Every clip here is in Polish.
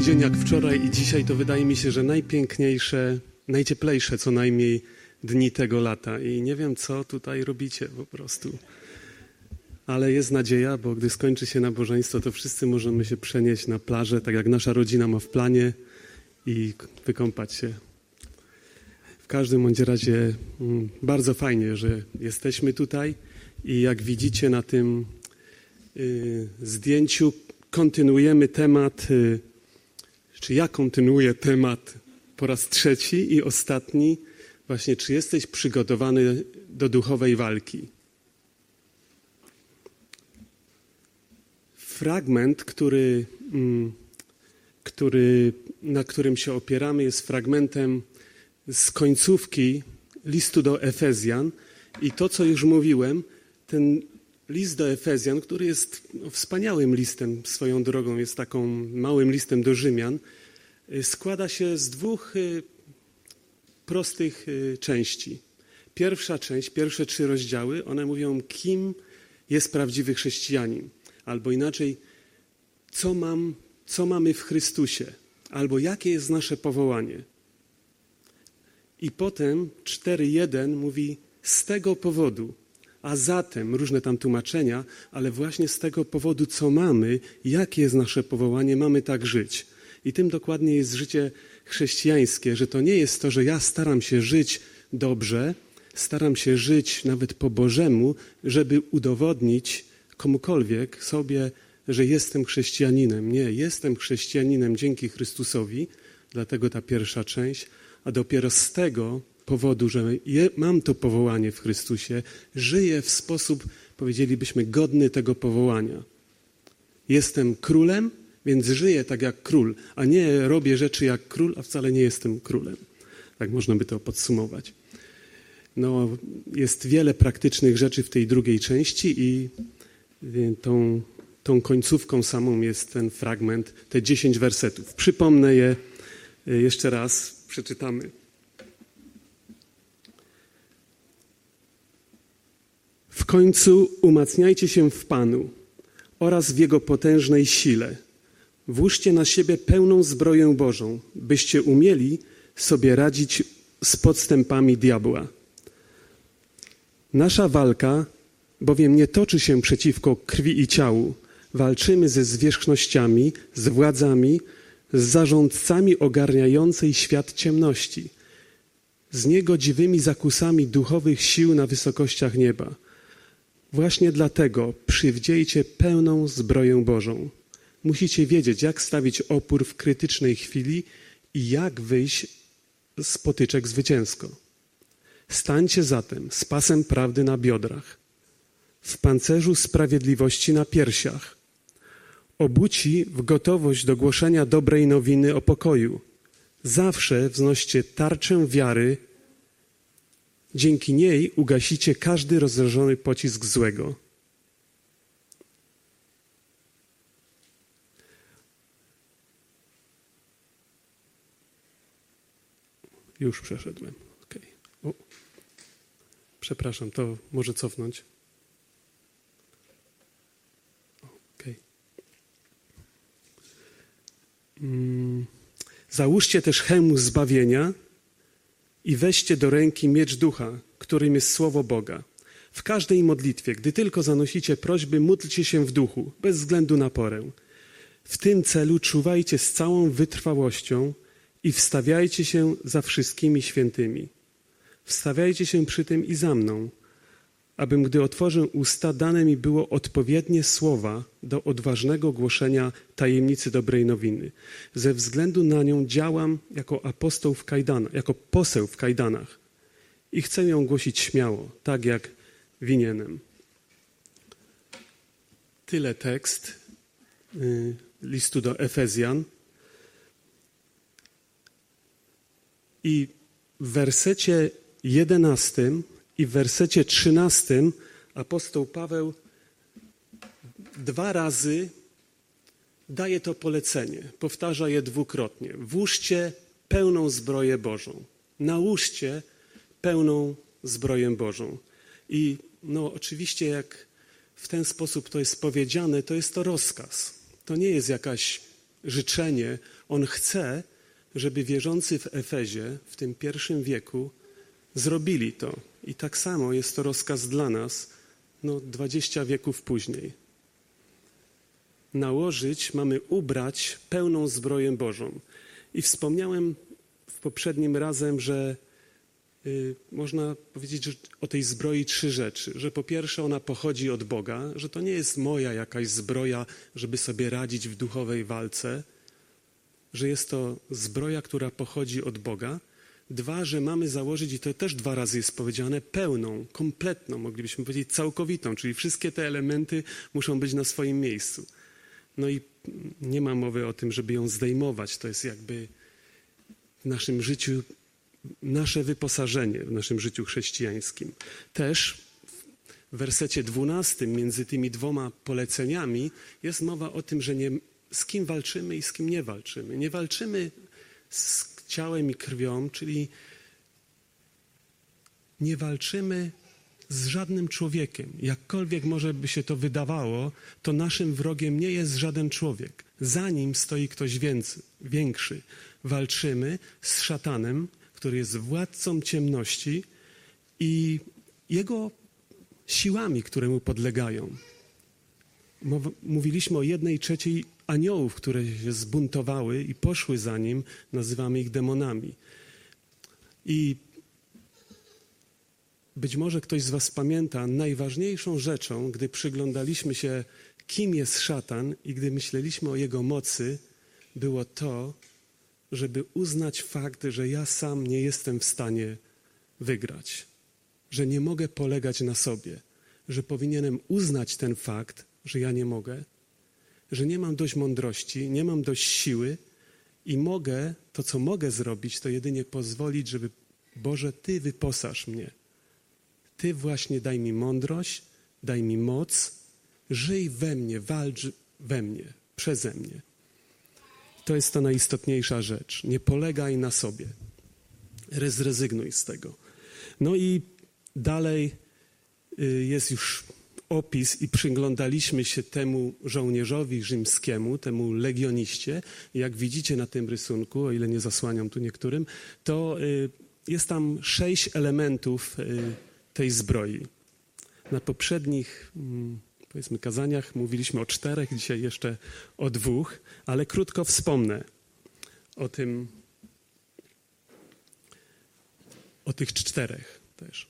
dzień jak wczoraj i dzisiaj to wydaje mi się, że najpiękniejsze, najcieplejsze co najmniej dni tego lata. I nie wiem, co tutaj robicie po prostu. Ale jest nadzieja, bo gdy skończy się nabożeństwo, to wszyscy możemy się przenieść na plażę, tak jak nasza rodzina ma w planie i wykąpać się. W każdym bądź razie bardzo fajnie, że jesteśmy tutaj i jak widzicie na tym zdjęciu kontynuujemy temat, czy ja kontynuuję temat po raz trzeci i ostatni, właśnie czy jesteś przygotowany do duchowej walki. Fragment, na którym się opieramy, jest fragmentem z końcówki listu do Efezjan i to, co już mówiłem, ten list do Efezjan, który jest wspaniałym listem swoją drogą, jest taką małym listem do Rzymian, składa się z dwóch prostych części. Pierwsza część, pierwsze 3 rozdziały, one mówią, kim jest prawdziwy chrześcijanin, albo inaczej, co mamy w Chrystusie, albo jakie jest nasze powołanie. I potem 4:1 mówi z tego powodu, a zatem, różne tam tłumaczenia, ale właśnie z tego powodu, co mamy, jakie jest nasze powołanie, mamy tak żyć. I tym dokładnie jest życie chrześcijańskie, że to nie jest to, że ja staram się żyć dobrze, staram się żyć nawet po Bożemu, żeby udowodnić komukolwiek sobie, że jestem chrześcijaninem. Nie, jestem chrześcijaninem dzięki Chrystusowi, dlatego ta pierwsza część, a dopiero z tego powodu, że mam to powołanie w Chrystusie, żyję w sposób, powiedzielibyśmy, godny tego powołania. Jestem królem, więc żyję tak jak król, a nie robię rzeczy jak król, a wcale nie jestem królem. Tak można by to podsumować. No, jest wiele praktycznych rzeczy w tej drugiej części i tą końcówką samą jest ten fragment, te 10 wersetów. Przypomnę je jeszcze raz, przeczytamy. W końcu umacniajcie się w Panu oraz w Jego potężnej sile. Włóżcie na siebie pełną zbroję Bożą, byście umieli sobie radzić z podstępami diabła. Nasza walka bowiem nie toczy się przeciwko krwi i ciału. Walczymy ze zwierzchnościami, z władzami, z zarządcami ogarniającej świat ciemności, z niegodziwymi zakusami duchowych sił na wysokościach nieba. Właśnie dlatego przywdziejcie pełną zbroję Bożą. Musicie wiedzieć, jak stawić opór w krytycznej chwili i jak wyjść z potyczek zwycięsko. Stańcie zatem z pasem prawdy na biodrach, w pancerzu sprawiedliwości na piersiach, obuci w gotowość do głoszenia dobrej nowiny o pokoju. Zawsze wznoście tarczę wiary, dzięki niej ugasicie każdy rozżarzony pocisk złego. Już przeszedłem. Okay. Przepraszam, to może cofnąć. Okay. Załóżcie też hełm zbawienia i weźcie do ręki miecz ducha, którym jest słowo Boga. W każdej modlitwie, gdy tylko zanosicie prośby, módlcie się w duchu, bez względu na porę. W tym celu czuwajcie z całą wytrwałością i wstawiajcie się za wszystkimi świętymi. Wstawiajcie się przy tym i za mną, abym, gdy otworzę usta, dane mi było odpowiednie słowa do odważnego głoszenia tajemnicy dobrej nowiny. Ze względu na nią działam jako poseł w kajdanach i chcę ją głosić śmiało, tak jak winienem. Tyle tekst listu do Efezjan. I w wersecie 11 i w wersecie 13 apostoł Paweł 2 razy daje to polecenie. Powtarza je dwukrotnie. Włóżcie pełną zbroję Bożą. Nałóżcie pełną zbroję Bożą. I oczywiście jak w ten sposób to jest powiedziane, to jest to rozkaz. To nie jest jakaś życzenie. On chce, żeby wierzący w Efezie w tym pierwszym wieku zrobili to. I tak samo jest to rozkaz dla nas, 20 wieków później. Mamy ubrać pełną zbroję Bożą. I wspomniałem poprzednim razem, że można powiedzieć że o tej zbroi 3 rzeczy. Że po pierwsze ona pochodzi od Boga, że to nie jest moja jakaś zbroja, żeby sobie radzić w duchowej walce, że jest to zbroja, która pochodzi od Boga. 2, że mamy założyć, i to też 2 razy jest powiedziane, pełną, kompletną, moglibyśmy powiedzieć całkowitą, czyli wszystkie te elementy muszą być na swoim miejscu. No i nie ma mowy o tym, żeby ją zdejmować. To jest jakby w naszym życiu nasze wyposażenie, w naszym życiu chrześcijańskim. Też w wersecie 12 między tymi 2 poleceniami jest mowa o tym, że z kim walczymy i z kim nie walczymy. Nie walczymy z ciałem i krwią, czyli nie walczymy z żadnym człowiekiem. Jakkolwiek może by się to wydawało, to naszym wrogiem nie jest żaden człowiek. Za nim stoi ktoś większy. Walczymy z szatanem, który jest władcą ciemności i jego siłami, które mu podlegają. Mówiliśmy o 1/3 aniołów, które się zbuntowały i poszły za nim, nazywamy ich demonami. I być może ktoś z was pamięta, najważniejszą rzeczą, gdy przyglądaliśmy się, kim jest szatan i gdy myśleliśmy o jego mocy, było to, żeby uznać fakt, że ja sam nie jestem w stanie wygrać, że nie mogę polegać na sobie, że powinienem uznać ten fakt, że ja nie mogę, że nie mam dość mądrości, nie mam dość siły i to co mogę zrobić, to jedynie pozwolić, żeby Boże, Ty wyposaż mnie. Ty właśnie daj mi mądrość, daj mi moc, żyj we mnie, walcz we mnie, przeze mnie. To jest ta najistotniejsza rzecz. Nie polegaj na sobie. Zrezygnuj z tego. No i dalej jest już opis i przyglądaliśmy się temu żołnierzowi rzymskiemu, temu legioniście. Jak widzicie na tym rysunku, o ile nie zasłaniam tu niektórym, to jest tam 6 elementów tej zbroi. Na poprzednich powiedzmy kazaniach mówiliśmy o 4, dzisiaj jeszcze o 2, ale krótko wspomnę o tych 4 też.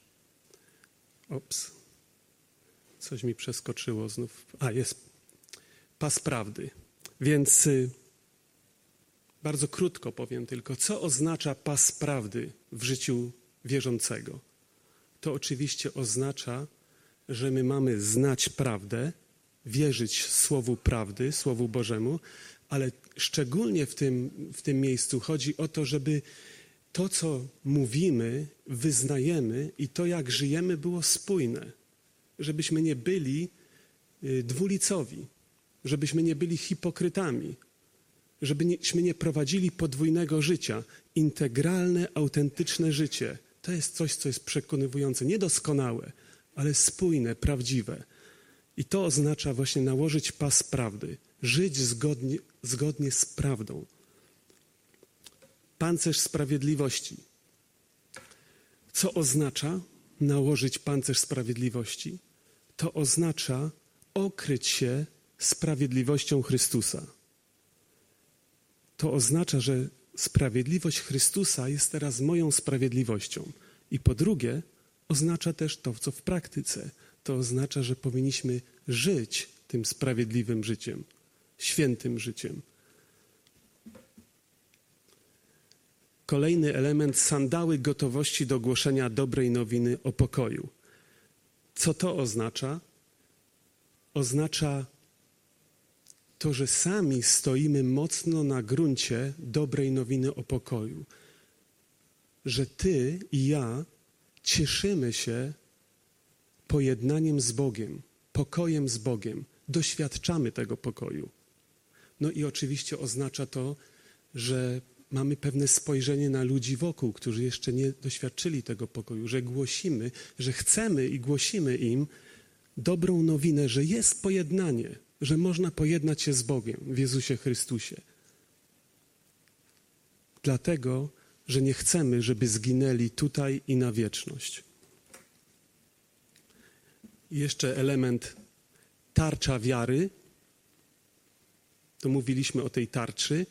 Coś mi przeskoczyło znów. Jest pas prawdy. Więc bardzo krótko powiem tylko, co oznacza pas prawdy w życiu wierzącego. To oczywiście oznacza, że my mamy znać prawdę, wierzyć Słowu prawdy, Słowu Bożemu, ale szczególnie w tym miejscu chodzi o to, żeby to, co mówimy, wyznajemy i to, jak żyjemy, było spójne. Żebyśmy nie byli dwulicowi, żebyśmy nie byli hipokrytami, żebyśmy nie prowadzili podwójnego życia. Integralne, autentyczne życie to jest coś, co jest przekonywujące, niedoskonałe, ale spójne, prawdziwe. I to oznacza właśnie nałożyć pas prawdy, żyć zgodnie z prawdą. Pancerz sprawiedliwości. Co oznacza nałożyć pancerz sprawiedliwości? To oznacza okryć się sprawiedliwością Chrystusa. To oznacza, że sprawiedliwość Chrystusa jest teraz moją sprawiedliwością. I po drugie, oznacza też to, co w praktyce. To oznacza, że powinniśmy żyć tym sprawiedliwym życiem, świętym życiem. Kolejny element, sandały gotowości do głoszenia dobrej nowiny o pokoju. Co to oznacza? Oznacza to, że sami stoimy mocno na gruncie dobrej nowiny o pokoju. Że ty i ja cieszymy się pojednaniem z Bogiem, pokojem z Bogiem. Doświadczamy tego pokoju. No i oczywiście oznacza to, że mamy pewne spojrzenie na ludzi wokół, którzy jeszcze nie doświadczyli tego pokoju, że głosimy, że chcemy i głosimy im dobrą nowinę, że jest pojednanie, że można pojednać się z Bogiem w Jezusie Chrystusie. dlatego, że nie chcemy, żeby zginęli tutaj i na wieczność. I jeszcze element tarcza wiary. To mówiliśmy o tej tarczy.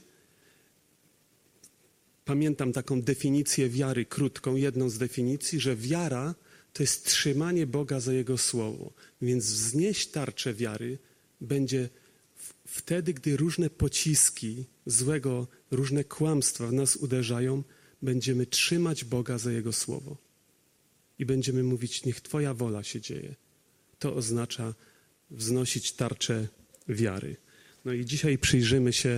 Pamiętam taką definicję wiary krótką, jedną z definicji, że wiara to jest trzymanie Boga za Jego słowo. Więc wznieść tarczę wiary będzie wtedy, gdy różne pociski złego, różne kłamstwa w nas uderzają, będziemy trzymać Boga za Jego słowo. I będziemy mówić, niech Twoja wola się dzieje. To oznacza wznosić tarczę wiary. No i dzisiaj przyjrzymy się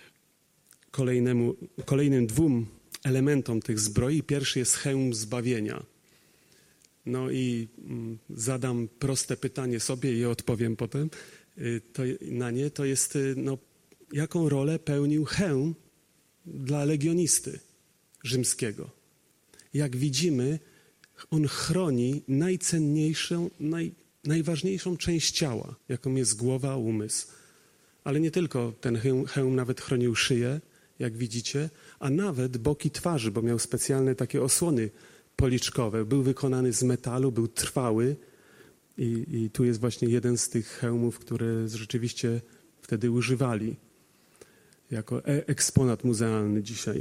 kolejnym dwóm elementom tych zbroi. Pierwszy jest hełm zbawienia. No i zadam proste pytanie sobie i odpowiem potem na nie. To jest, jaką rolę pełnił hełm dla legionisty rzymskiego. Jak widzimy, on chroni najcenniejszą, najważniejszą część ciała, jaką jest głowa, umysł. Ale nie tylko ten hełm nawet chronił szyję, jak widzicie, a nawet boki twarzy, bo miał specjalne takie osłony policzkowe. Był wykonany z metalu, był trwały i tu jest właśnie jeden z tych hełmów, które rzeczywiście wtedy używali jako eksponat muzealny dzisiaj.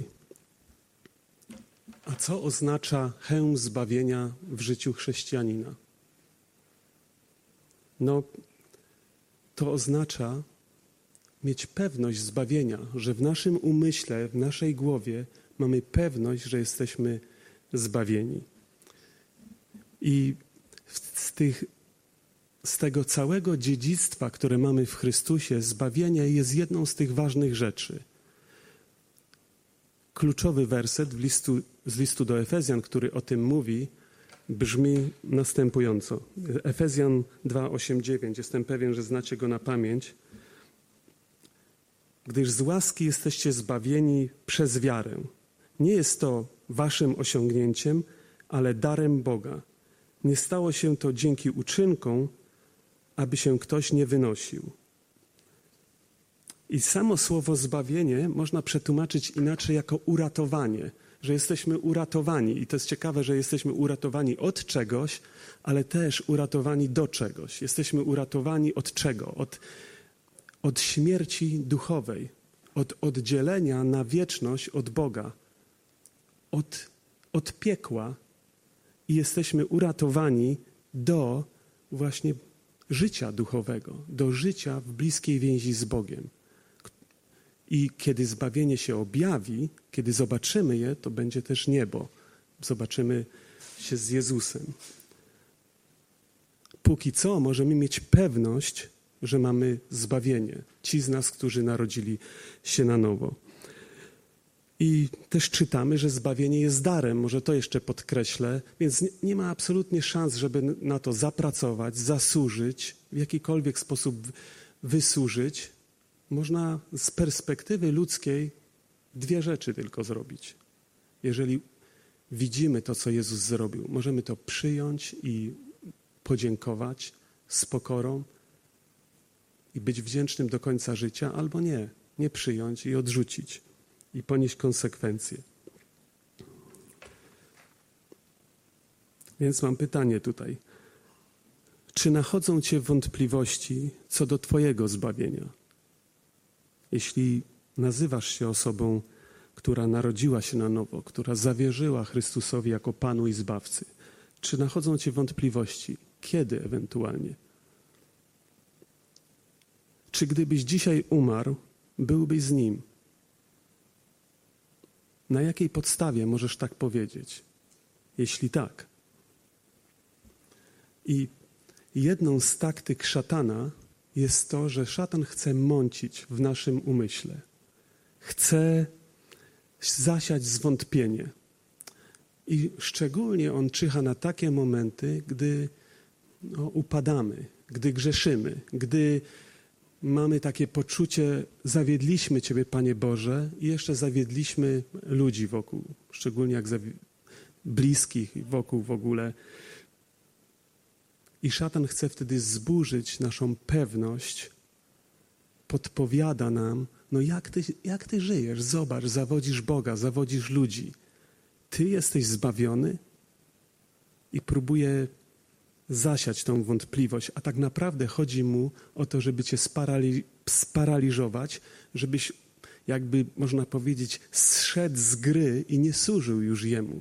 A co oznacza hełm zbawienia w życiu chrześcijanina? No, to oznacza mieć pewność zbawienia, że w naszym umyśle, w naszej głowie mamy pewność, że jesteśmy zbawieni. I z tego całego dziedzictwa, które mamy w Chrystusie, zbawienie jest jedną z tych ważnych rzeczy. Kluczowy werset z listu do Efezjan, który o tym mówi, brzmi następująco. Efezjan 2:8-9. Jestem pewien, że znacie go na pamięć. Gdyż z łaski jesteście zbawieni przez wiarę. Nie jest to waszym osiągnięciem, ale darem Boga. Nie stało się to dzięki uczynkom, aby się ktoś nie wynosił. I samo słowo zbawienie można przetłumaczyć inaczej jako uratowanie, że jesteśmy uratowani. I to jest ciekawe, że jesteśmy uratowani od czegoś, ale też uratowani do czegoś. Jesteśmy uratowani od czego? Od śmierci duchowej, od oddzielenia na wieczność od Boga, od piekła i jesteśmy uratowani do właśnie życia duchowego, do życia w bliskiej więzi z Bogiem. I kiedy zbawienie się objawi, kiedy zobaczymy je, to będzie też niebo. Zobaczymy się z Jezusem. Póki co możemy mieć pewność, że mamy zbawienie. Ci z nas, którzy narodzili się na nowo. I też czytamy, że zbawienie jest darem. Może to jeszcze podkreślę. Więc nie ma absolutnie szans, żeby na to zapracować, zasłużyć, w jakikolwiek sposób wysłużyć. Można z perspektywy ludzkiej dwie rzeczy tylko zrobić. Jeżeli widzimy to, co Jezus zrobił, możemy to przyjąć i podziękować z pokorą i być wdzięcznym do końca życia, albo nie przyjąć i odrzucić i ponieść konsekwencje. Więc mam pytanie tutaj. Czy nachodzą cię wątpliwości co do twojego zbawienia? Jeśli nazywasz się osobą, która narodziła się na nowo, która zawierzyła Chrystusowi jako Panu i Zbawcy, czy nachodzą cię wątpliwości? Kiedy ewentualnie? Czy gdybyś dzisiaj umarł, byłbyś z Nim? Na jakiej podstawie możesz tak powiedzieć? Jeśli tak. I jedną z taktyk szatana jest to, że szatan chce mącić w naszym umyśle. Chce zasiać zwątpienie. I szczególnie on czyha na takie momenty, gdy upadamy, gdy grzeszymy, gdy mamy takie poczucie, zawiedliśmy Ciebie, Panie Boże, i jeszcze zawiedliśmy ludzi wokół, szczególnie jak bliskich i wokół w ogóle. I szatan chce wtedy zburzyć naszą pewność, podpowiada nam, no jak ty żyjesz? Zobacz, zawodzisz Boga, zawodzisz ludzi. Ty jesteś zbawiony? I próbuje zasiać tą wątpliwość, a tak naprawdę chodzi mu o to, żeby cię sparaliżować, żebyś, jakby można powiedzieć, zszedł z gry i nie służył już Jemu.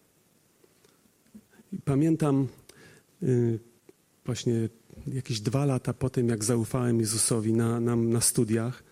I pamiętam właśnie jakieś 2 lata po tym, jak zaufałem Jezusowi na studiach,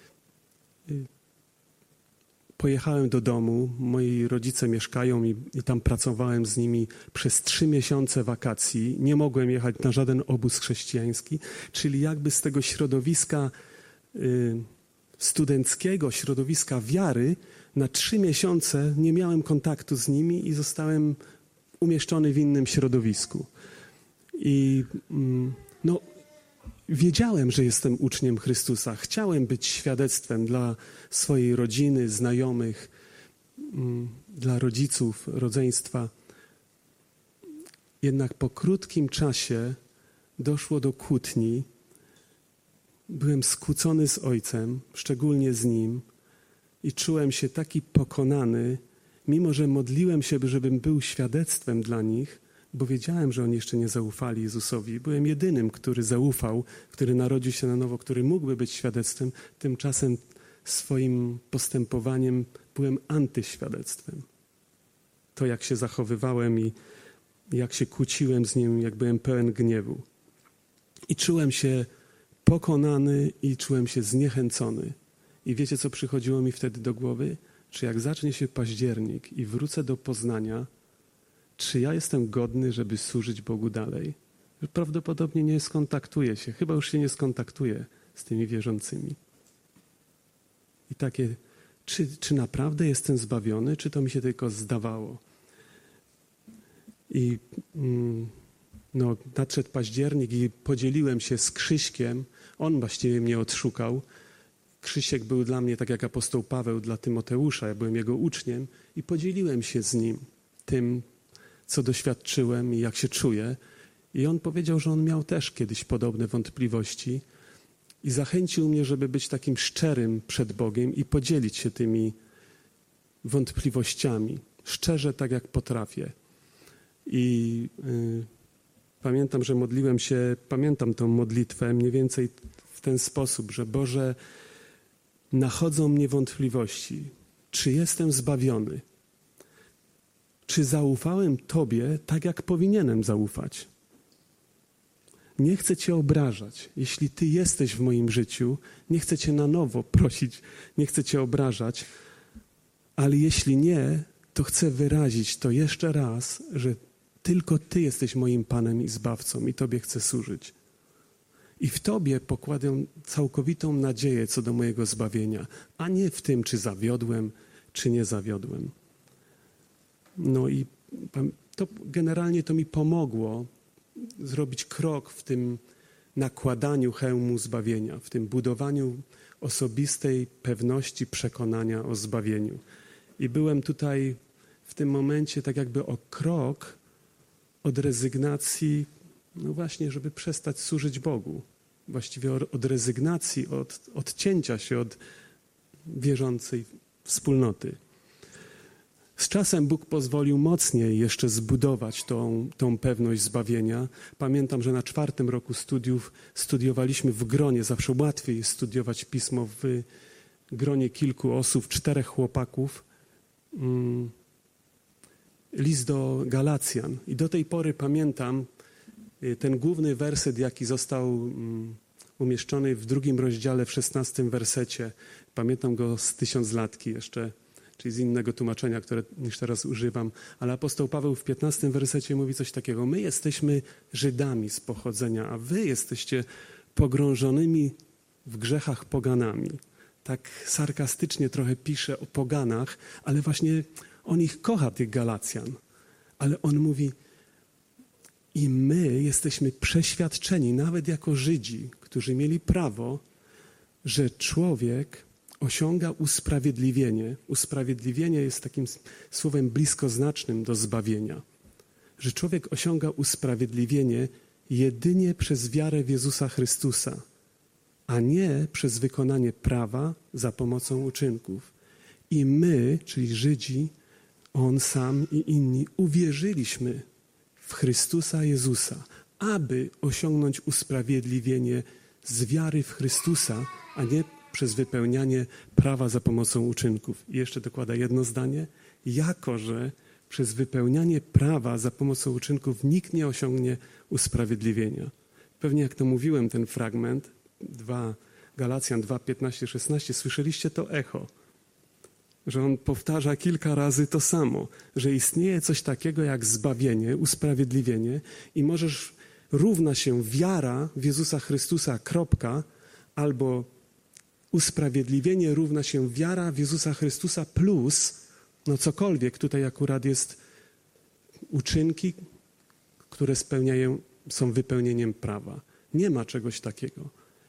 pojechałem do domu, moi rodzice mieszkają i tam pracowałem z nimi przez 3 miesiące wakacji. Nie mogłem jechać na żaden obóz chrześcijański, czyli jakby z tego środowiska studenckiego, środowiska wiary, na 3 miesiące nie miałem kontaktu z nimi i zostałem umieszczony w innym środowisku. I no, wiedziałem, że jestem uczniem Chrystusa. Chciałem być świadectwem dla swojej rodziny, znajomych, dla rodziców, rodzeństwa. Jednak po krótkim czasie doszło do kłótni. Byłem skłócony z ojcem, szczególnie z nim, i czułem się taki pokonany, mimo że modliłem się, żebym był świadectwem dla nich, bo wiedziałem, że oni jeszcze nie zaufali Jezusowi. Byłem jedynym, który zaufał, który narodził się na nowo, który mógłby być świadectwem. Tymczasem swoim postępowaniem byłem antyświadectwem. To, jak się zachowywałem i jak się kłóciłem z nim, jak byłem pełen gniewu. I czułem się pokonany i czułem się zniechęcony. I wiecie, co przychodziło mi wtedy do głowy? Czy jak zacznie się październik i wrócę do Poznania, czy ja jestem godny, żeby służyć Bogu dalej? Prawdopodobnie nie skontaktuję się, chyba już się nie skontaktuję z tymi wierzącymi. I takie, czy naprawdę jestem zbawiony, czy to mi się tylko zdawało? I nadszedł październik i podzieliłem się z Krzyśkiem. On właściwie mnie odszukał. Krzysiek był dla mnie tak jak apostoł Paweł dla Tymoteusza. Ja byłem jego uczniem i podzieliłem się z nim tym, co doświadczyłem i jak się czuję. I on powiedział, że on miał też kiedyś podobne wątpliwości i zachęcił mnie, żeby być takim szczerym przed Bogiem i podzielić się tymi wątpliwościami. Szczerze, tak jak potrafię. I pamiętam, że modliłem się, pamiętam tą modlitwę mniej więcej w ten sposób, że Boże, nachodzą mnie wątpliwości. Czy jestem zbawiony? Czy zaufałem Tobie tak, jak powinienem zaufać? Nie chcę Cię obrażać. Jeśli Ty jesteś w moim życiu, nie chcę Cię na nowo prosić, nie chcę Cię obrażać, ale jeśli nie, to chcę wyrazić to jeszcze raz, że tylko Ty jesteś moim Panem i Zbawcą i Tobie chcę służyć. I w Tobie pokładam całkowitą nadzieję co do mojego zbawienia, a nie w tym, czy zawiodłem, czy nie zawiodłem. No i to generalnie to mi pomogło zrobić krok w tym nakładaniu hełmu zbawienia, w tym budowaniu osobistej pewności przekonania o zbawieniu. I byłem tutaj w tym momencie tak jakby o krok od rezygnacji, no właśnie, żeby przestać służyć Bogu. Właściwie od rezygnacji, od odcięcia się od wierzącej wspólnoty. Z czasem Bóg pozwolił mocniej jeszcze zbudować tą pewność zbawienia. Pamiętam, że na 4. roku studiów studiowaliśmy w gronie. Zawsze łatwiej jest studiować Pismo w gronie kilku osób, 4 chłopaków. List do Galacjan. I do tej pory pamiętam ten główny werset, jaki został umieszczony w 2 rozdziale, w 16 wersecie. Pamiętam go z 1000-latki jeszcze, czyli z innego tłumaczenia, które niż teraz używam. Ale apostoł Paweł w 15 wersecie mówi coś takiego. My jesteśmy Żydami z pochodzenia, a wy jesteście pogrążonymi w grzechach poganami. Tak sarkastycznie trochę pisze o poganach, ale właśnie on ich kocha, tych Galacjan. Ale on mówi, i my jesteśmy przeświadczeni, nawet jako Żydzi, którzy mieli prawo, że człowiek osiąga usprawiedliwienie. Usprawiedliwienie jest takim słowem bliskoznacznym do zbawienia. Że człowiek osiąga usprawiedliwienie jedynie przez wiarę w Jezusa Chrystusa. a nie przez wykonanie prawa za pomocą uczynków. I my, czyli Żydzi, On sam i inni, uwierzyliśmy w Chrystusa Jezusa, aby osiągnąć usprawiedliwienie z wiary w Chrystusa, a nie przez wypełnianie prawa za pomocą uczynków. I jeszcze dokłada jedno zdanie. Jako że przez wypełnianie prawa za pomocą uczynków nikt nie osiągnie usprawiedliwienia. Pewnie jak to mówiłem, ten fragment, Galacjan 2, 15, 16, słyszeliście to echo, że on powtarza kilka razy to samo, że istnieje coś takiego jak zbawienie, usprawiedliwienie i możesz równa się wiara w Jezusa Chrystusa, kropka, albo usprawiedliwienie równa się wiara w Jezusa Chrystusa plus, no cokolwiek, tutaj akurat jest uczynki, które są wypełnieniem prawa. Nie ma czegoś takiego.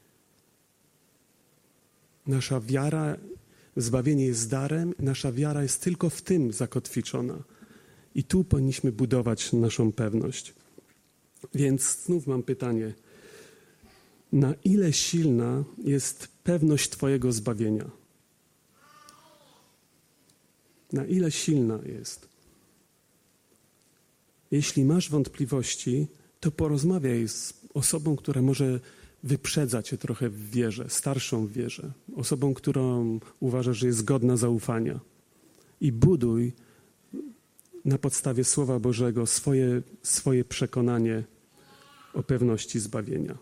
Nasza wiara, zbawienie jest darem, nasza wiara jest tylko w tym zakotwiczona. I tu powinniśmy budować naszą pewność. Więc znów mam pytanie. Na ile silna jest pewność Twojego zbawienia? Na ile silna jest? Jeśli masz wątpliwości, to porozmawiaj z osobą, która może wyprzedza cię trochę w wierze, starszą w wierze, osobą, którą uważasz, że jest godna zaufania. I buduj na podstawie Słowa Bożego swoje przekonanie o pewności zbawienia.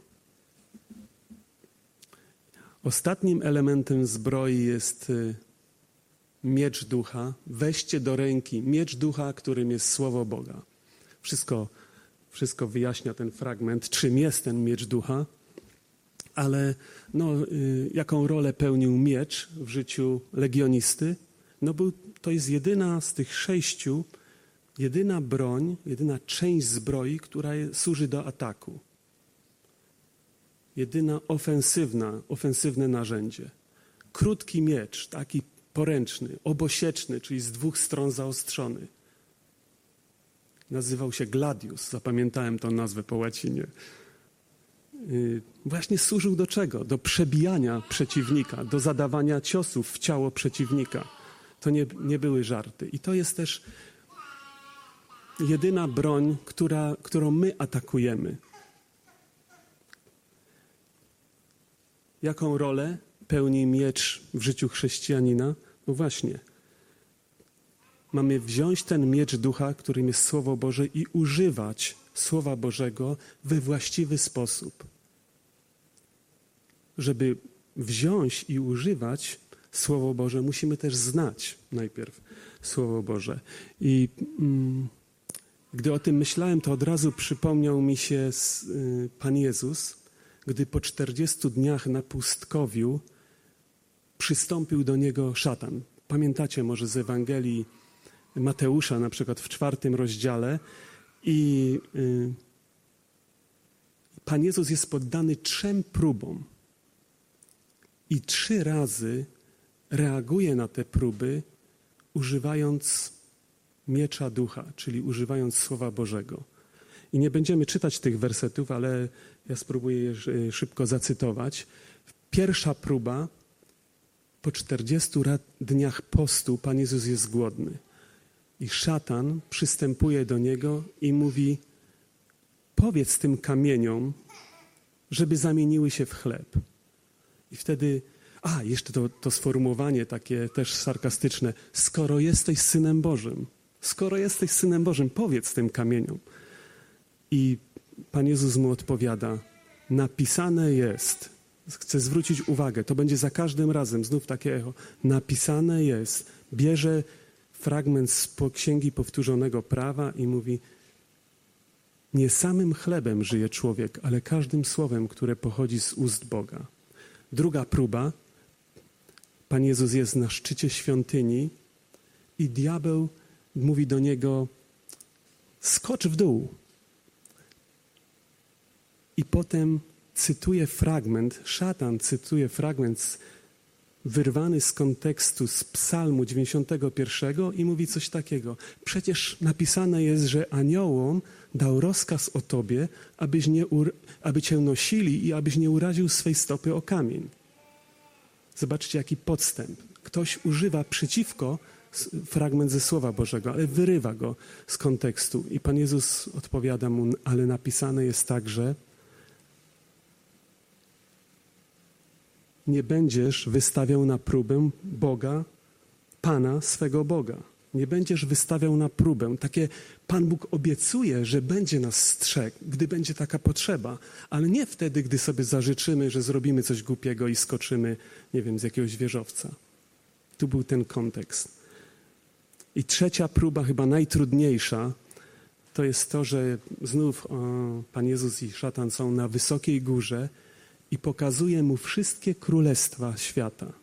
Ostatnim elementem zbroi jest miecz ducha. Weźcie do ręki miecz ducha, którym jest Słowo Boga. Wszystko wyjaśnia ten fragment, czym jest ten miecz ducha, ale jaką rolę pełnił miecz w życiu legionisty? To jest jedyna z tych 6, jedyna broń, jedyna część zbroi, która służy do ataku. Jedyna ofensywne narzędzie. Krótki miecz, taki poręczny, obosieczny, czyli z 2 stron zaostrzony. Nazywał się gladius, zapamiętałem tą nazwę po łacinie. Właśnie służył do czego? Do przebijania przeciwnika, do zadawania ciosów w ciało przeciwnika. To nie były żarty. I to jest też jedyna broń, którą my atakujemy. Jaką rolę pełni miecz w życiu chrześcijanina? No właśnie. Mamy wziąć ten miecz ducha, którym jest Słowo Boże i używać Słowa Bożego we właściwy sposób. Żeby wziąć i używać Słowo Boże, musimy też znać najpierw Słowo Boże. I gdy o tym myślałem, to od razu przypomniał mi się Pan Jezus, gdy po 40 dniach na pustkowiu przystąpił do Niego szatan. Pamiętacie może z Ewangelii Mateusza, na przykład w 4 rozdziale, i Pan Jezus jest poddany 3 próbom i 3 razy reaguje na te próby, używając miecza ducha, czyli używając Słowa Bożego. I nie będziemy czytać tych wersetów, ale ja spróbuję je szybko zacytować. Pierwsza próba, po 40 dniach postu Pan Jezus jest głodny. I szatan przystępuje do Niego i mówi: powiedz tym kamieniom, żeby zamieniły się w chleb. I wtedy, jeszcze to sformułowanie takie też sarkastyczne: skoro jesteś Synem Bożym, powiedz tym kamieniom. I Pan Jezus mu odpowiada: napisane jest. Chcę zwrócić uwagę, to będzie za każdym razem, znów takie echo. Napisane jest. Bierze fragment z Księgi Powtórzonego Prawa i mówi: nie samym chlebem żyje człowiek, ale każdym słowem, które pochodzi z ust Boga. Druga próba. Pan Jezus jest na szczycie świątyni i diabeł mówi do Niego: skocz w dół. I potem szatan cytuje fragment z wyrwany z kontekstu z Psalmu 91 i mówi coś takiego. Przecież napisane jest, że aniołom dał rozkaz o tobie, aby cię nosili i abyś nie uraził swej stopy o kamień. Zobaczcie, jaki podstęp. Ktoś używa przeciwko fragment ze Słowa Bożego, ale wyrywa go z kontekstu. I Pan Jezus odpowiada mu, ale napisane jest także, nie będziesz wystawiał na próbę Boga, Pana swego Boga. Nie będziesz wystawiał na próbę. Takie Pan Bóg obiecuje, że będzie nas strzegł, gdy będzie taka potrzeba, ale nie wtedy, gdy sobie zażyczymy, że zrobimy coś głupiego i skoczymy, nie wiem, z jakiegoś wieżowca. Tu był ten kontekst. I trzecia próba, chyba najtrudniejsza, to jest to, że znów Pan Jezus i szatan są na wysokiej górze i pokazuje mu wszystkie królestwa świata.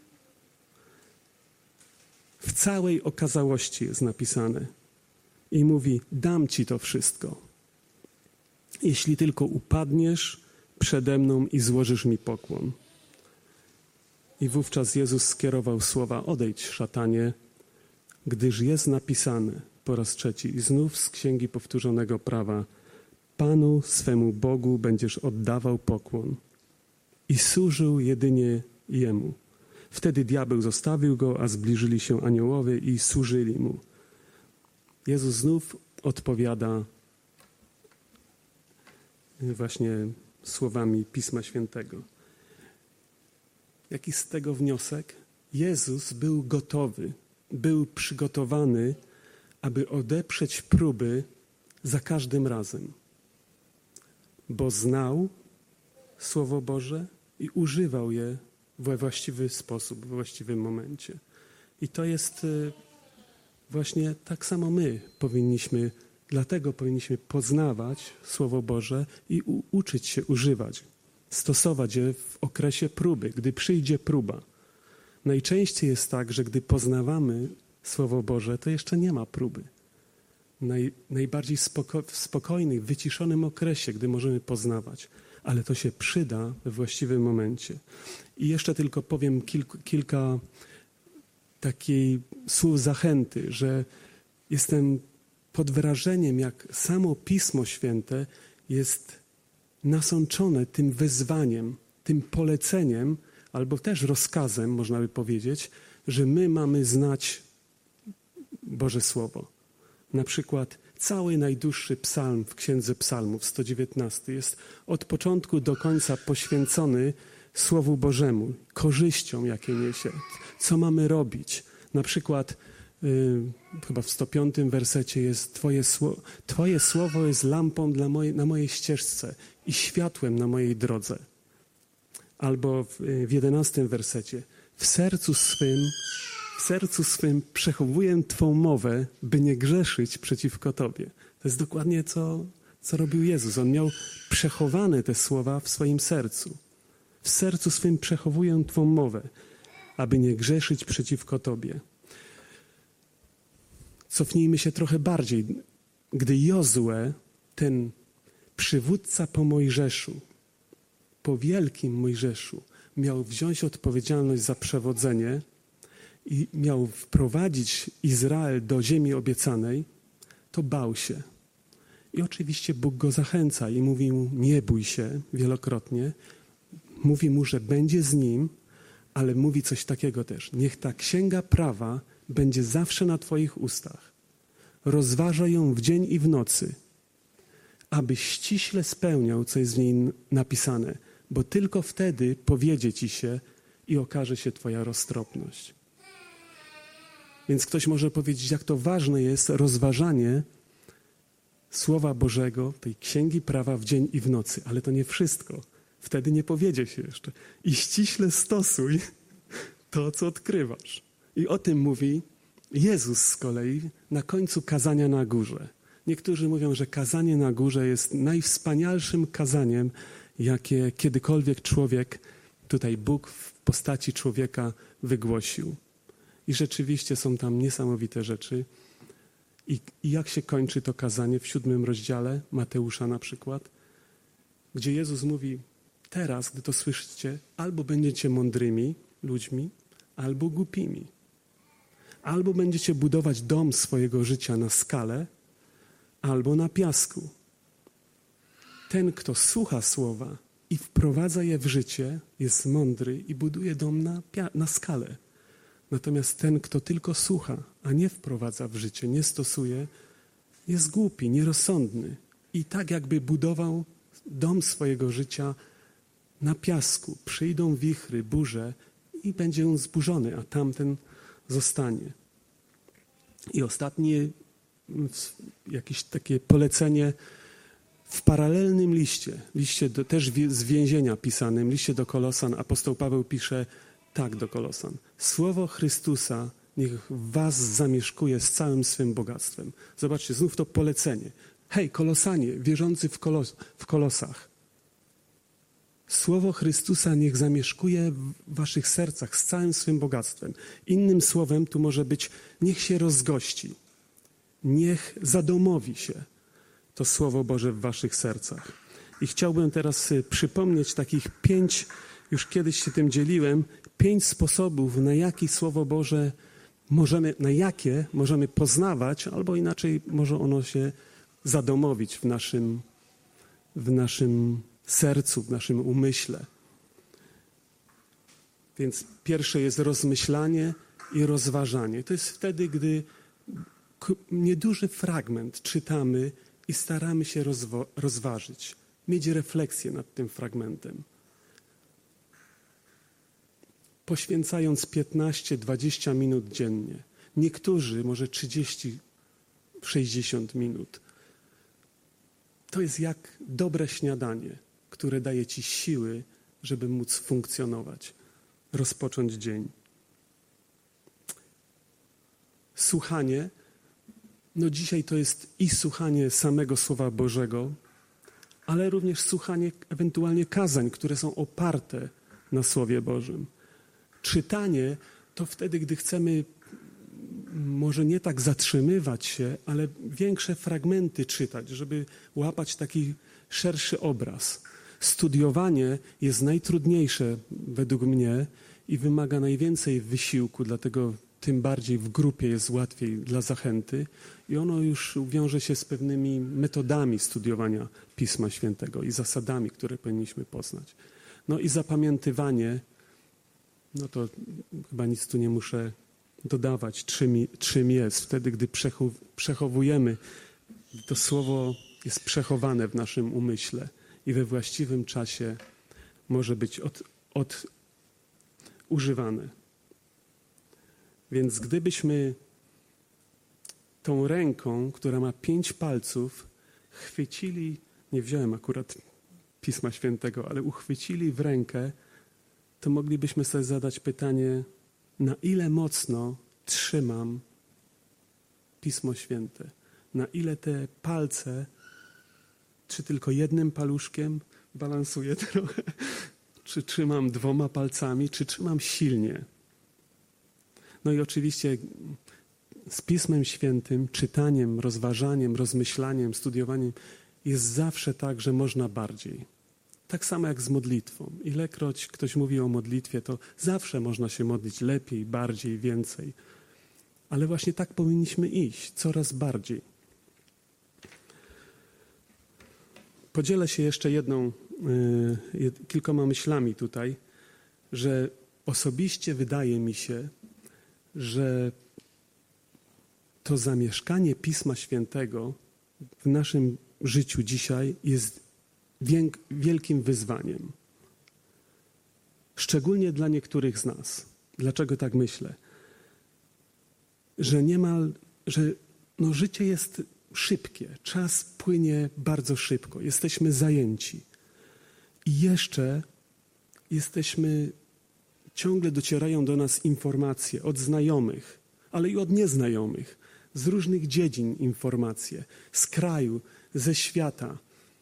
W całej okazałości jest napisane. I mówi, dam ci to wszystko, jeśli tylko upadniesz przede mną i złożysz mi pokłon. I wówczas Jezus skierował słowa, odejdź, szatanie, gdyż jest napisane po raz trzeci i znów z Księgi Powtórzonego Prawa, Panu swemu Bogu będziesz oddawał pokłon i służył jedynie Jemu. Wtedy diabeł zostawił go, a zbliżyli się aniołowie i służyli mu. Jezus znów odpowiada właśnie słowami Pisma Świętego. Jaki z tego wniosek? Jezus był gotowy, był przygotowany, aby odeprzeć próby za każdym razem, bo znał Słowo Boże i używał je we właściwy sposób, w właściwym momencie. I to jest właśnie tak samo my dlatego powinniśmy poznawać Słowo Boże i uczyć się używać, stosować je w okresie próby, gdy przyjdzie próba. Najczęściej jest tak, że gdy poznawamy Słowo Boże, to jeszcze nie ma próby. Najbardziej w spokojnym, wyciszonym okresie, gdy możemy poznawać. Ale to się przyda we właściwym momencie. I jeszcze tylko powiem kilka takich słów zachęty, że jestem pod wrażeniem, jak samo Pismo Święte jest nasączone tym wezwaniem, tym poleceniem, albo też rozkazem, można by powiedzieć, że my mamy znać Boże Słowo. Na przykład cały najdłuższy psalm w Księdze Psalmów, 119, jest od początku do końca poświęcony Słowu Bożemu, korzyściom, jakie niesie, co mamy robić. Na przykład chyba w 105 wersecie jest Twoje Słowo jest lampą na mojej ścieżce i światłem na mojej drodze. Albo w 11 wersecie w sercu swym przechowuję Twą mowę, by nie grzeszyć przeciwko Tobie. To jest dokładnie co robił Jezus. On miał przechowane te słowa w swoim sercu. W sercu swym przechowuję Twą mowę, aby nie grzeszyć przeciwko Tobie. Cofnijmy się trochę bardziej. Gdy Jozue, ten przywódca po Mojżeszu, po wielkim Mojżeszu, miał wziąć odpowiedzialność za przewodzenie i miał wprowadzić Izrael do ziemi obiecanej, to bał się. I oczywiście Bóg go zachęca i mówi mu, nie bój się wielokrotnie. Mówi mu, że będzie z nim, ale mówi coś takiego też. Niech ta księga prawa będzie zawsze na Twoich ustach. Rozważaj ją w dzień i w nocy, abyś ściśle spełniał, co jest w niej napisane, bo tylko wtedy powiedzie Ci się i okaże się Twoja roztropność. Więc ktoś może powiedzieć, jak to ważne jest rozważanie Słowa Bożego, tej Księgi Prawa w dzień i w nocy. Ale to nie wszystko. Wtedy nie powiedzie się jeszcze. I ściśle stosuj to, co odkrywasz. I o tym mówi Jezus z kolei na końcu kazania na górze. Niektórzy mówią, że kazanie na górze jest najwspanialszym kazaniem, jakie kiedykolwiek człowiek, tutaj Bóg w postaci człowieka wygłosił. I rzeczywiście są tam niesamowite rzeczy. I jak się kończy to kazanie w 7 rozdziale Mateusza na przykład, gdzie Jezus mówi, teraz, gdy to słyszycie, albo będziecie mądrymi ludźmi, albo głupimi. Albo będziecie budować dom swojego życia na skale, albo na piasku. Ten, kto słucha słowa i wprowadza je w życie, jest mądry i buduje dom na skalę. Natomiast ten, kto tylko słucha, a nie wprowadza w życie, nie stosuje, jest głupi, nierozsądny. I tak jakby budował dom swojego życia na piasku. Przyjdą wichry, burze i będzie on zburzony, a tamten zostanie. I ostatnie jakieś takie polecenie w paralelnym liście też z więzienia pisanym, liście do Kolosan, apostoł Paweł pisze tak do Kolosan. Słowo Chrystusa niech w was zamieszkuje z całym swym bogactwem. Zobaczcie, znów to polecenie. Hej, Kolosanie, wierzący w Kolosach. Słowo Chrystusa niech zamieszkuje w waszych sercach z całym swym bogactwem. Innym słowem tu może być niech się rozgości. Niech zadomowi się to Słowo Boże w waszych sercach. I chciałbym teraz przypomnieć takich 5, już kiedyś się tym dzieliłem, 5 sposobów, na jakie Słowo Boże możemy poznawać, albo inaczej może ono się zadomowić w naszym sercu, w naszym umyśle. Więc pierwsze jest rozmyślanie i rozważanie. To jest wtedy, gdy nieduży fragment czytamy i staramy się rozważyć, mieć refleksję nad tym fragmentem. Poświęcając 15-20 minut dziennie. Niektórzy może 30-60 minut. To jest jak dobre śniadanie, które daje ci siły, żeby móc funkcjonować, rozpocząć dzień. Słuchanie, dzisiaj to jest i słuchanie samego Słowa Bożego, ale również słuchanie ewentualnie kazań, które są oparte na Słowie Bożym. Czytanie to wtedy, gdy chcemy może nie tak zatrzymywać się, ale większe fragmenty czytać, żeby łapać taki szerszy obraz. Studiowanie jest najtrudniejsze według mnie i wymaga najwięcej wysiłku, dlatego tym bardziej w grupie jest łatwiej dla zachęty i ono już wiąże się z pewnymi metodami studiowania Pisma Świętego i zasadami, które powinniśmy poznać. I zapamiętywanie, to chyba nic tu nie muszę dodawać, czym jest. Wtedy, gdy przechowujemy, to słowo jest przechowane w naszym umyśle i we właściwym czasie może być używane. Więc gdybyśmy tą ręką, która ma 5 palców, chwycili, nie wziąłem akurat Pisma Świętego, ale uchwycili w rękę, to moglibyśmy sobie zadać pytanie, na ile mocno trzymam Pismo Święte? Na ile te palce, czy tylko jednym paluszkiem balansuję trochę, czy trzymam 2 palcami, czy trzymam silnie? I oczywiście z Pismem Świętym, czytaniem, rozważaniem, rozmyślaniem, studiowaniem jest zawsze tak, że można bardziej. Tak samo jak z modlitwą. Ilekroć ktoś mówi o modlitwie, to zawsze można się modlić lepiej, bardziej, więcej. Ale właśnie tak powinniśmy iść, coraz bardziej. Podzielę się jeszcze kilkoma myślami tutaj, że osobiście wydaje mi się, że to zamieszkanie Pisma Świętego w naszym życiu dzisiaj jest wielkim wyzwaniem. Szczególnie dla niektórych z nas. Dlaczego tak myślę? Że życie jest szybkie. Czas płynie bardzo szybko. Jesteśmy zajęci. I jeszcze ciągle docierają do nas informacje od znajomych, ale i od nieznajomych, z różnych dziedzin informacje, z kraju, ze świata.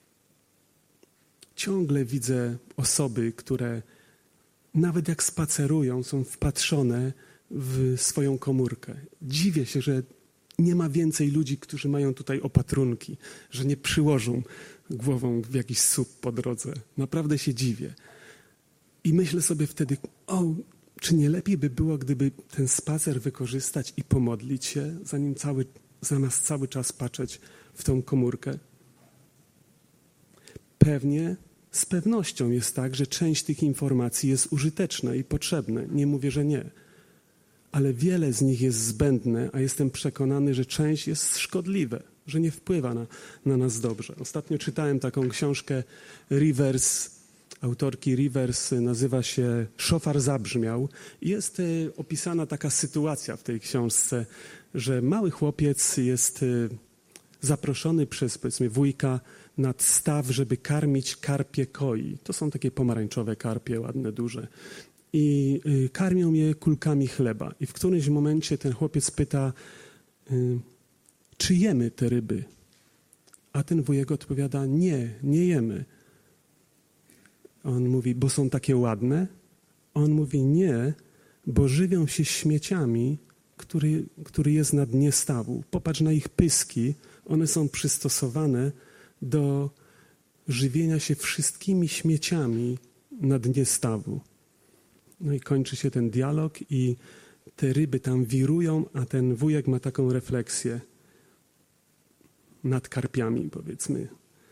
Ciągle widzę osoby, które nawet jak spacerują, są wpatrzone w swoją komórkę. Dziwię się, że nie ma więcej ludzi, którzy mają tutaj opatrunki, że nie przyłożą głową w jakiś słup po drodze. Naprawdę się dziwię. I myślę sobie wtedy, Czy nie lepiej by było, gdyby ten spacer wykorzystać i pomodlić się, zamiast cały czas patrzeć w tą komórkę? Pewnie, z pewnością jest tak, że część tych informacji jest użyteczna i potrzebna. Nie mówię, że nie. Ale wiele z nich jest zbędne, a jestem przekonany, że część jest szkodliwe, że nie wpływa na nas dobrze. Ostatnio czytałem taką książkę Rivers, autorki Rivers, nazywa się Szofar zabrzmiał. Jest opisana taka sytuacja w tej książce, że mały chłopiec jest zaproszony przez, powiedzmy, wujka nad staw, żeby karmić karpie koi. To są takie pomarańczowe karpie, ładne, duże. I karmią je kulkami chleba. I w którymś momencie ten chłopiec pyta, czy jemy te ryby? A ten wujek odpowiada, nie jemy. On mówi, bo są takie ładne? On mówi, nie, bo żywią się śmieciami, który jest na dnie stawu. Popatrz na ich pyski, one są przystosowane do żywienia się wszystkimi śmieciami na dnie stawu. No i kończy się ten dialog i te ryby tam wirują, a ten wujek ma taką refleksję nad karpiami, powiedzmy.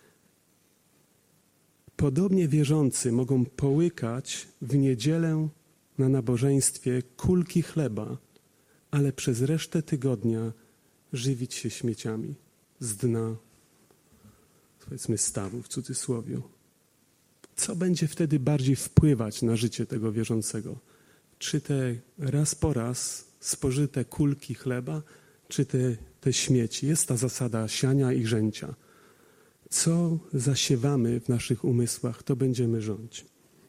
Podobnie wierzący mogą połykać w niedzielę na nabożeństwie kulki chleba, ale przez resztę tygodnia żywić się śmieciami z dna, powiedzmy, stawu, w cudzysłowie. Co będzie wtedy bardziej wpływać na życie tego wierzącego? Czy te raz po raz spożyte kulki chleba, czy te śmieci? Jest ta zasada siania i żęcia. Co zasiewamy w naszych umysłach, to będziemy rządzić.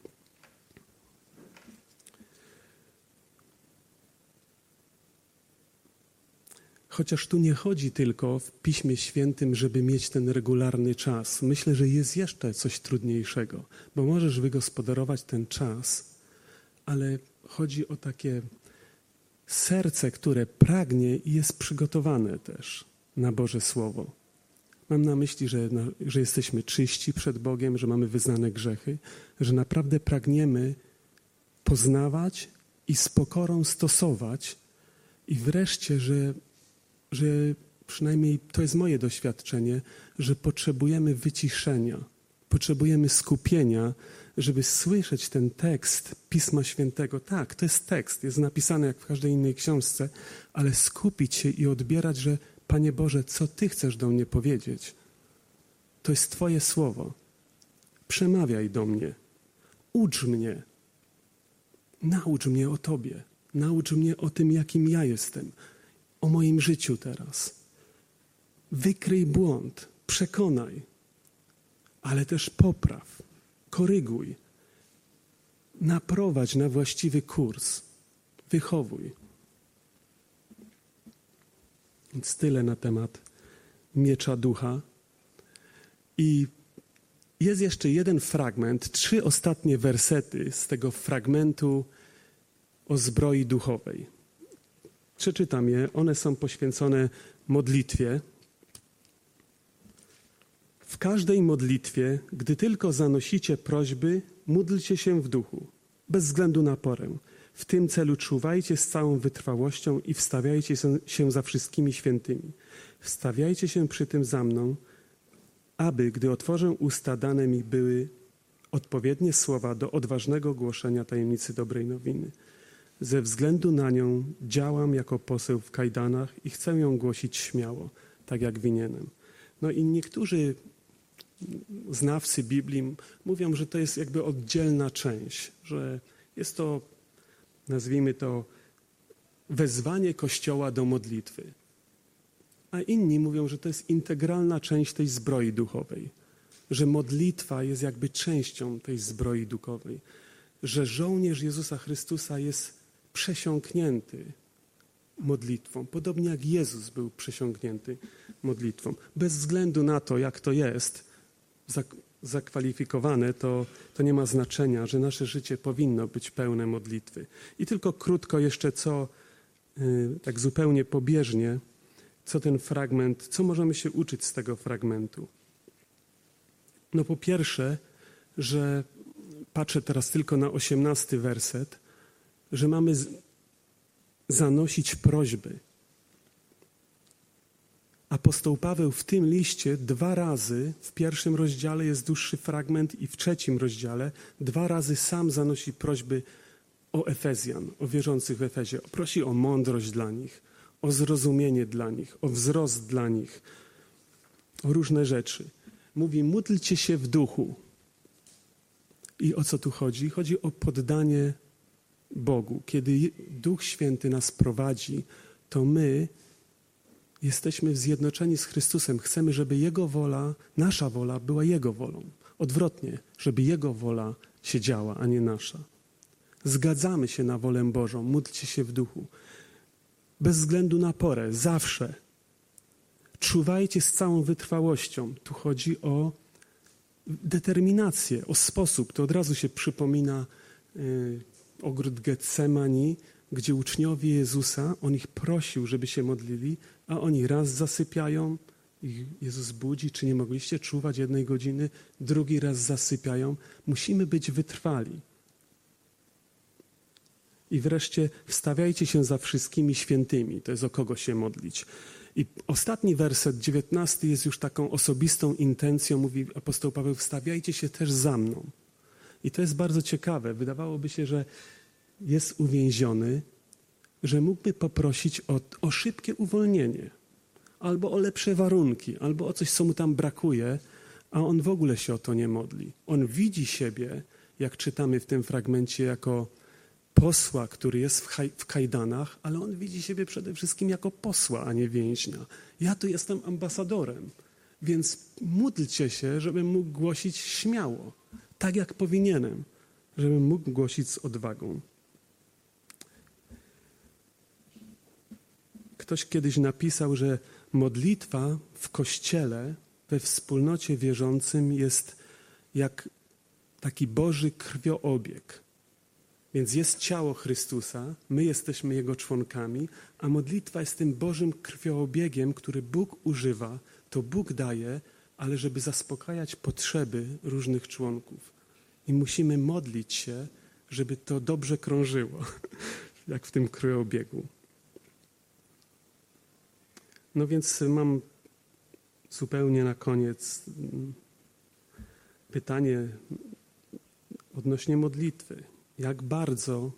Chociaż tu nie chodzi tylko w Piśmie Świętym, żeby mieć ten regularny czas. Myślę, że jest jeszcze coś trudniejszego, bo możesz wygospodarować ten czas, ale chodzi o takie serce, które pragnie i jest przygotowane też na Boże Słowo. Mam na myśli, że jesteśmy czyści przed Bogiem, że mamy wyznane grzechy, że naprawdę pragniemy poznawać i z pokorą stosować i wreszcie, że przynajmniej to jest moje doświadczenie, że potrzebujemy wyciszenia, potrzebujemy skupienia, żeby słyszeć ten tekst Pisma Świętego. Tak, to jest tekst, jest napisany jak w każdej innej książce, ale skupić się i odbierać, że Panie Boże, co Ty chcesz do mnie powiedzieć? To jest Twoje słowo. Przemawiaj do mnie. Ucz mnie. Naucz mnie o Tobie. Naucz mnie o tym, jakim ja jestem. O moim życiu teraz. Wykryj błąd. Przekonaj. Ale też popraw. Koryguj. Naprowadź na właściwy kurs. Wychowuj. Więc tyle na temat miecza ducha. I jest jeszcze jeden fragment, 3 ostatnie wersety z tego fragmentu o zbroi duchowej. Przeczytam je, one są poświęcone modlitwie. W każdej modlitwie, gdy tylko zanosicie prośby, módlcie się w duchu, bez względu na porę. W tym celu czuwajcie z całą wytrwałością i wstawiajcie się za wszystkimi świętymi. Wstawiajcie się przy tym za mną, aby, gdy otworzę usta, dane mi były odpowiednie słowa do odważnego głoszenia tajemnicy dobrej nowiny. Ze względu na nią działam jako poseł w kajdanach i chcę ją głosić śmiało, tak jak winienem. No i niektórzy znawcy Biblii mówią, że to jest jakby oddzielna część, że jest to, nazwijmy to, wezwanie Kościoła do modlitwy. A inni mówią, że to jest integralna część tej zbroi duchowej, że modlitwa jest jakby częścią tej zbroi duchowej, że żołnierz Jezusa Chrystusa jest przesiąknięty modlitwą, podobnie jak Jezus był przesiąknięty modlitwą. Bez względu na to, jak to jest zakwalifikowane, to nie ma znaczenia, że nasze życie powinno być pełne modlitwy. I tylko krótko jeszcze tak zupełnie pobieżnie, co możemy się uczyć z tego fragmentu. No po pierwsze, że patrzę teraz tylko na 18 werset, że mamy zanosić prośby. Apostoł Paweł w tym liście 2 razy, w 1 rozdziale jest dłuższy fragment i w 3 rozdziale 2 razy sam zanosi prośby o Efezjan, o wierzących w Efezie. Prosi o mądrość dla nich, o zrozumienie dla nich, o wzrost dla nich, o różne rzeczy. Mówi, módlcie się w duchu. I o co tu chodzi? Chodzi o poddanie Bogu. Kiedy Duch Święty nas prowadzi, to my jesteśmy zjednoczeni z Chrystusem. Chcemy, żeby Jego wola, nasza wola była Jego wolą. Odwrotnie, żeby Jego wola się działa, a nie nasza. Zgadzamy się na wolę Bożą. Módlcie się w duchu. Bez względu na porę, zawsze. Czuwajcie z całą wytrwałością. Tu chodzi o determinację, o sposób. To od razu się przypomina ogród Getsemani, gdzie uczniowie Jezusa, On ich prosił, żeby się modlili, a oni raz zasypiają, ich Jezus budzi, czy nie mogliście czuwać 1 godziny, drugi raz zasypiają. Musimy być wytrwali. I wreszcie wstawiajcie się za wszystkimi świętymi. To jest o kogo się modlić. I ostatni werset, 19, jest już taką osobistą intencją. Mówi apostoł Paweł, wstawiajcie się też za mną. I to jest bardzo ciekawe. Wydawałoby się, że jest uwięziony, że mógłby poprosić o szybkie uwolnienie, albo o lepsze warunki, albo o coś, co mu tam brakuje, a on w ogóle się o to nie modli. On widzi siebie, jak czytamy w tym fragmencie, jako posła, który jest w kajdanach, ale on widzi siebie przede wszystkim jako posła, a nie więźnia. Ja tu jestem ambasadorem, więc módlcie się, żebym mógł głosić śmiało, tak jak powinienem, żebym mógł głosić z odwagą. Ktoś kiedyś napisał, że modlitwa w Kościele, we wspólnocie wierzącym jest jak taki Boży krwioobieg. Więc jest ciało Chrystusa, my jesteśmy Jego członkami, a modlitwa jest tym Bożym krwioobiegiem, który Bóg używa, to Bóg daje, ale żeby zaspokajać potrzeby różnych członków. I musimy modlić się, żeby to dobrze krążyło, jak w tym krwiobiegu. No więc mam zupełnie na koniec pytanie odnośnie modlitwy. Jak bardzo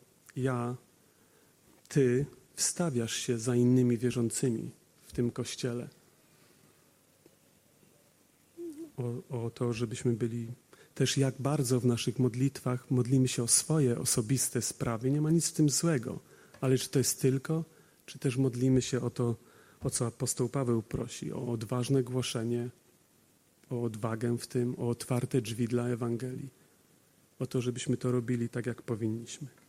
ty wstawiasz się za innymi wierzącymi w tym Kościele? O to, żebyśmy byli też jak bardzo w naszych modlitwach modlimy się o swoje osobiste sprawy. Nie ma nic w tym złego, ale czy to jest tylko, czy też modlimy się o to, o co apostoł Paweł prosi, o odważne głoszenie, o odwagę w tym, o otwarte drzwi dla Ewangelii, o to, żebyśmy to robili tak, jak powinniśmy.